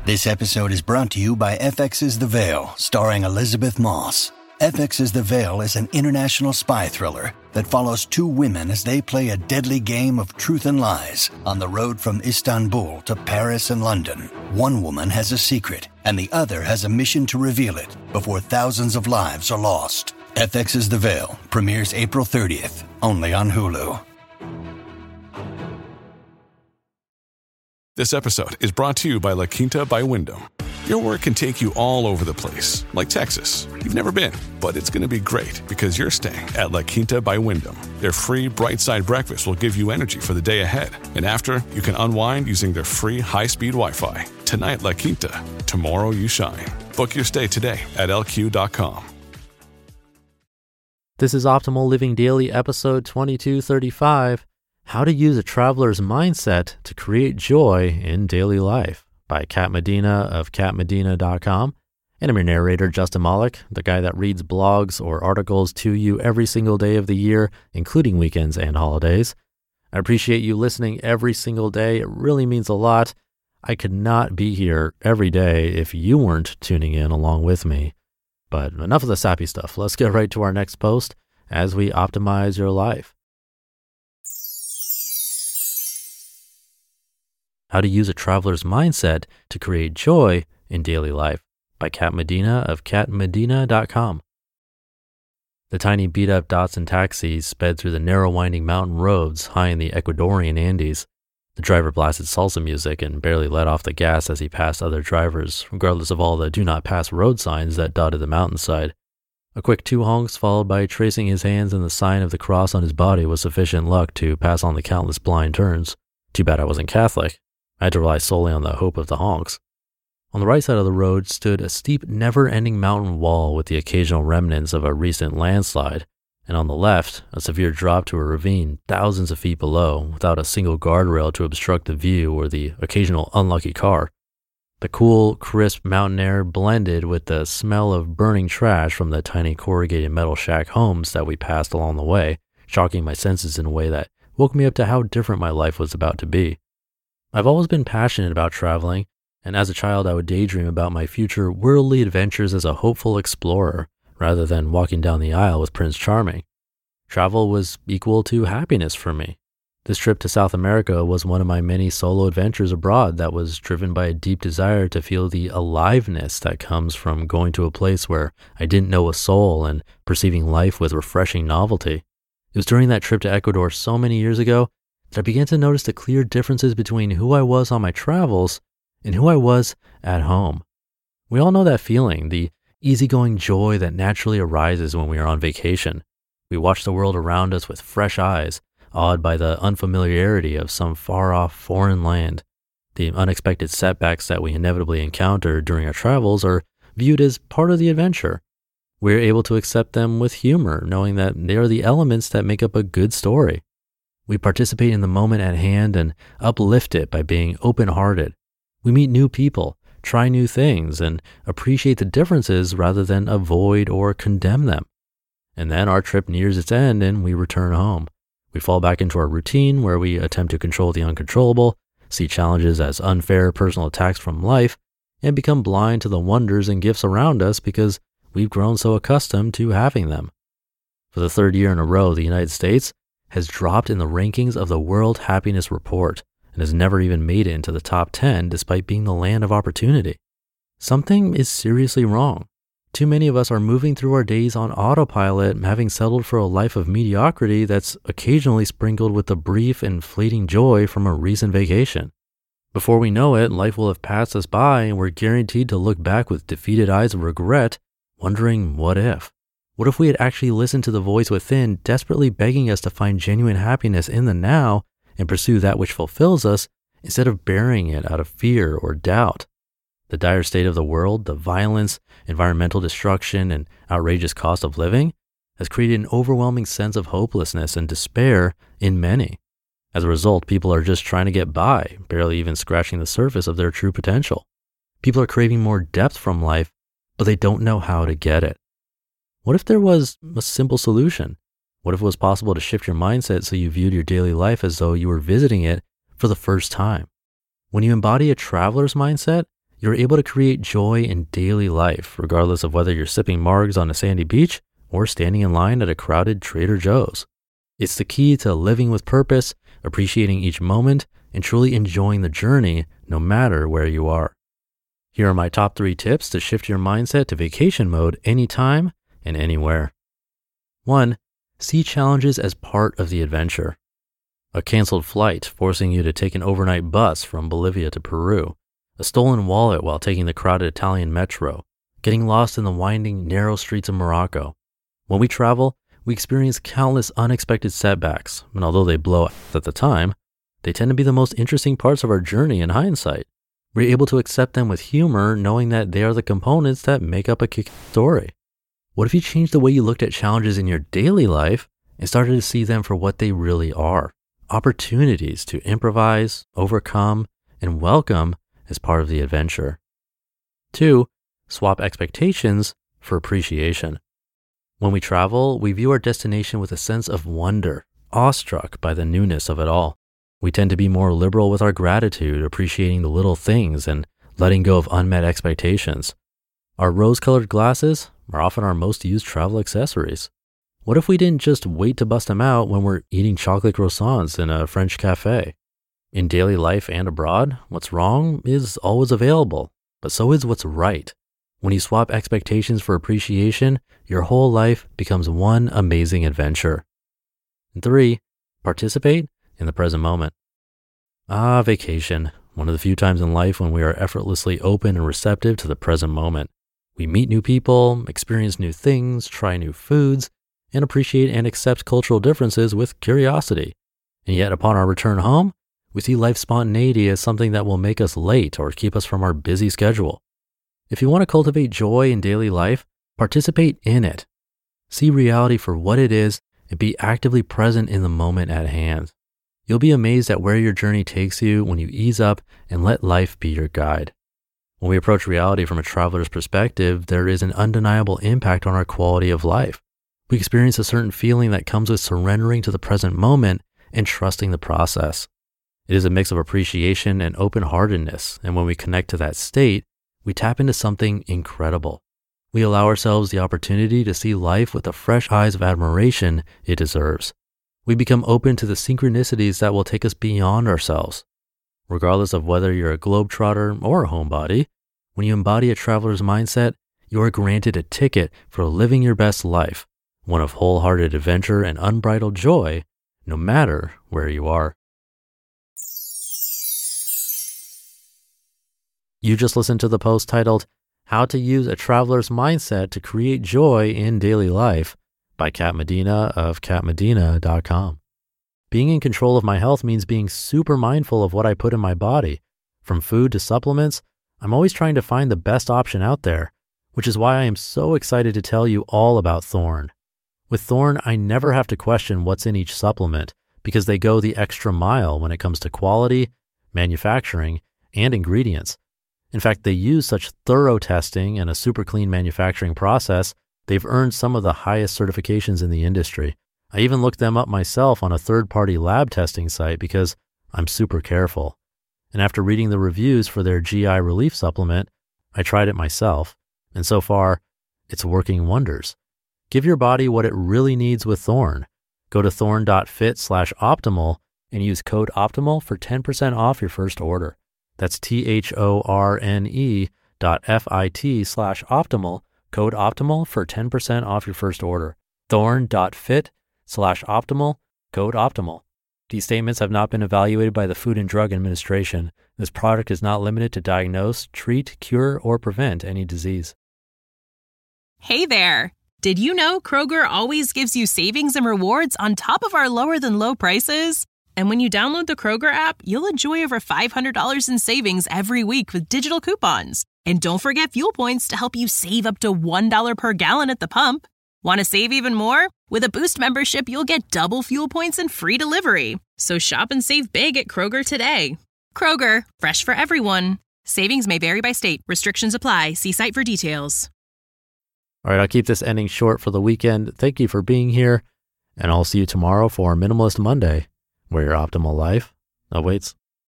This episode is brought to you by FX's The Veil, starring Elizabeth Moss. FX's The Veil is an international spy thriller that follows two women as they play a deadly game of truth and lies on the road from Istanbul to Paris and London. One woman has a secret, and the other has a mission to reveal it before thousands of lives are lost. FX's The Veil premieres April 30th, only on Hulu. This episode is brought to you by La Quinta by Wyndham. Your work can take you all over the place, like Texas. You've never been, but it's going to be great because you're staying at La Quinta by Wyndham. Their free Bright Side breakfast will give you energy for the day ahead. And after, you can unwind using their free high-speed Wi-Fi. Tonight, La Quinta. Tomorrow, you shine. Book your stay today at lq.com. This is Optimal Living Daily, episode 2235, How to Use a Traveler's Mindset to Create Joy in Daily Life, by Kat Medina of katmedina.com. And I'm your narrator, Justin Malik, the guy that reads blogs or articles to you every single day of the year, including weekends and holidays. I appreciate you listening every single day. It really means a lot. I could not be here every day if you weren't tuning in along with me. But enough of the sappy stuff. Let's get right to our next post as we optimize your life. How to Use a Traveler's Mindset to Create Joy in Daily Life, by Kat Medina of katmedina.com. The tiny beat-up Datsun taxis sped through the narrow winding mountain roads high in the Ecuadorian Andes. The driver blasted salsa music and barely let off the gas as he passed other drivers, regardless of all the do not pass road signs that dotted the mountainside. A quick 2 honks followed by tracing his hands in the sign of the cross on his body was sufficient luck to pass on the countless blind turns. Too bad I wasn't Catholic. I had to rely solely on the hope of the honks. On the right side of the road stood a steep, never-ending mountain wall with the occasional remnants of a recent landslide, and on the left, a severe drop to a ravine thousands of feet below without a single guardrail to obstruct the view or the occasional unlucky car. The cool, crisp mountain air blended with the smell of burning trash from the tiny corrugated metal shack homes that we passed along the way, shocking my senses in a way that woke me up to how different my life was about to be. I've always been passionate about traveling, and as a child I would daydream about my future worldly adventures as a hopeful explorer, rather than walking down the aisle with Prince Charming. Travel was equal to happiness for me. This trip to South America was one of my many solo adventures abroad that was driven by a deep desire to feel the aliveness that comes from going to a place where I didn't know a soul and perceiving life with refreshing novelty. It was during that trip to Ecuador so many years ago that I began to notice the clear differences between who I was on my travels and who I was at home. We all know that feeling, the easygoing joy that naturally arises when we are on vacation. We watch the world around us with fresh eyes, awed by the unfamiliarity of some far-off foreign land. The unexpected setbacks that we inevitably encounter during our travels are viewed as part of the adventure. We're able to accept them with humor, knowing that they are the elements that make up a good story. We participate in the moment at hand and uplift it by being open-hearted. We meet new people, try new things, and appreciate the differences rather than avoid or condemn them. And then our trip nears its end and we return home. We fall back into our routine where we attempt to control the uncontrollable, see challenges as unfair personal attacks from life, and become blind to the wonders and gifts around us because we've grown so accustomed to having them. For the third year in a row, the United States has dropped in the rankings of the World Happiness Report and has never even made it into the top 10 despite being the land of opportunity. Something is seriously wrong. Too many of us are moving through our days on autopilot, having settled for a life of mediocrity that's occasionally sprinkled with the brief and fleeting joy from a recent vacation. Before we know it, life will have passed us by and we're guaranteed to look back with defeated eyes of regret, wondering what if. What if we had actually listened to the voice within, desperately begging us to find genuine happiness in the now and pursue that which fulfills us instead of burying it out of fear or doubt? The dire state of the world, the violence, environmental destruction, and outrageous cost of living has created an overwhelming sense of hopelessness and despair in many. As a result, people are just trying to get by, barely even scratching the surface of their true potential. People are craving more depth from life, but they don't know how to get it. What if there was a simple solution? What if it was possible to shift your mindset so you viewed your daily life as though you were visiting it for the first time? When you embody a traveler's mindset, you're able to create joy in daily life, regardless of whether you're sipping margs on a sandy beach or standing in line at a crowded Trader Joe's. It's the key to living with purpose, appreciating each moment, and truly enjoying the journey no matter where you are. Here are my top 3 tips to shift your mindset to vacation mode anytime and anywhere. 1. See challenges as part of the adventure. A canceled flight forcing you to take an overnight bus from Bolivia to Peru, a stolen wallet while taking the crowded Italian metro, getting lost in the winding, narrow streets of Morocco. When we travel, we experience countless unexpected setbacks, and although they blow at the time, they tend to be the most interesting parts of our journey in hindsight. We're able to accept them with humor, knowing that they are the components that make up a kicking story. What if you changed the way you looked at challenges in your daily life and started to see them for what they really are? Opportunities to improvise, overcome, and welcome as part of the adventure. 2. Swap expectations for appreciation. When we travel, we view our destination with a sense of wonder, awestruck by the newness of it all. We tend to be more liberal with our gratitude, appreciating the little things and letting go of unmet expectations. Our rose-colored glasses are often our most used travel accessories. What if we didn't just wait to bust them out when we're eating chocolate croissants in a French cafe? In daily life and abroad, what's wrong is always available, but so is what's right. When you swap expectations for appreciation, your whole life becomes one amazing adventure. And 3, participate in the present moment. Vacation, one of the few times in life when we are effortlessly open and receptive to the present moment. We meet new people, experience new things, try new foods, and appreciate and accept cultural differences with curiosity. And yet upon our return home, we see life's spontaneity as something that will make us late or keep us from our busy schedule. If you want to cultivate joy in daily life, participate in it. See reality for what it is and be actively present in the moment at hand. You'll be amazed at where your journey takes you when you ease up and let life be your guide. When we approach reality from a traveler's perspective, there is an undeniable impact on our quality of life. We experience a certain feeling that comes with surrendering to the present moment and trusting the process. It is a mix of appreciation and open-heartedness, and when we connect to that state, we tap into something incredible. We allow ourselves the opportunity to see life with the fresh eyes of admiration it deserves. We become open to the synchronicities that will take us beyond ourselves. Regardless of whether you're a globetrotter or a homebody, when you embody a traveler's mindset, you are granted a ticket for living your best life, one of wholehearted adventure and unbridled joy, no matter where you are. You just listened to the post titled, How to Use a Traveler's Mindset to Create Joy in Daily Life by Kat Medina of katmedina.com. Being in control of my health means being super mindful of what I put in my body. From food to supplements, I'm always trying to find the best option out there, which is why I am so excited to tell you all about Thorne. With Thorne, I never have to question what's in each supplement because they go the extra mile when it comes to quality, manufacturing, and ingredients. In fact, they use such thorough testing and a super clean manufacturing process, they've earned some of the highest certifications in the industry. I even looked them up myself on a third-party lab testing site because I'm super careful. And after reading the reviews for their GI relief supplement, I tried it myself. And so far, it's working wonders. Give your body what it really needs with Thorne. Go to thorne.fit/optimal and use code OPTIMAL for 10% off your first order. That's THORNE.FIT/optimal, code OPTIMAL for 10% off your first order. Thorne.fit/optimal, code OPTIMAL. These statements have not been evaluated by the Food and Drug Administration. This product is not limited to diagnose, treat, cure, or prevent any disease. Hey there! Did you know Kroger always gives you savings and rewards on top of our lower-than-low prices? And when you download the Kroger app, you'll enjoy over $500 in savings every week with digital coupons. And don't forget fuel points to help you save up to $1 per gallon at the pump. Want to save even more? With a Boost membership, you'll get double fuel points and free delivery. So shop and save big at Kroger today. Kroger, fresh for everyone. Savings may vary by state. Restrictions apply. See site for details. All right, I'll keep this ending short for the weekend. Thank you for being here, and I'll see you tomorrow for Minimalist Monday, where your optimal life awaits.